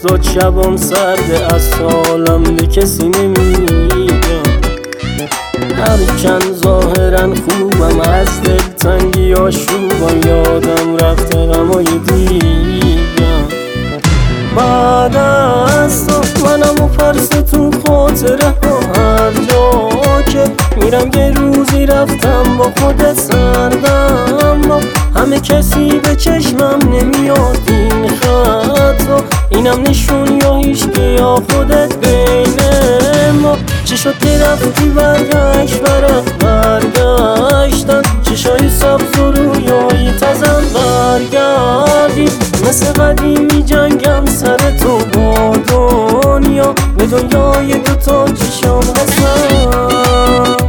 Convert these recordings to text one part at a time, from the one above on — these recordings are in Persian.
80 شبام سرده از سالم به کسی نمیگم. هرچند ظاهرا خوبم از دلتنگی آشوبم، یادم رفته غمای دیگم. بعد از تو منم و پرس تو خاطره هم، هر جا که میرم یه روزی رفتم با خودت سردم. همه کسی به چشمم نمیاد این خطا، اینم نشون یا هیچکی یا خودت بین ما. چه شد که رفتی برگشت ورق برگشتن، چشای سبز و رویایی تزم برگردی. مثل قدیمی جنگم سر تو با دنیا، به دنیای دوتا چشام هستم.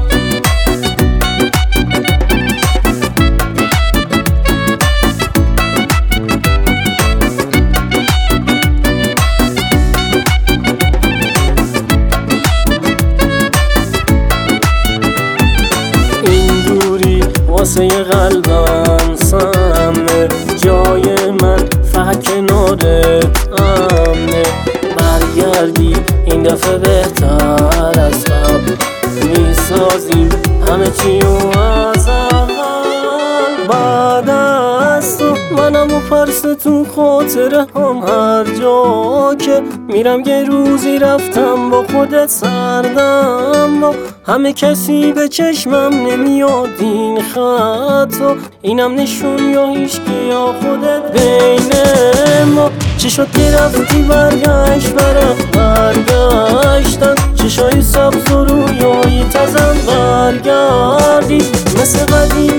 واسه قلبم سمه، جای من فقط کنارت امنه. برگردی این دفعه بهتر از قبل، میسازیم همه چیو از اول. بعد از تو منم و پرس تو خاطره هم، هر جا که میرم یه روزی رفتم با خودت سردم. همه کسی به چشمم نمیاد این خطا، اینم نشون یا هیچکی یا خودت بین ما. چه شد که رفتی برگشت ورق برگشتن، چشای سبز و رویایی تزم برگردی. مثل قدیم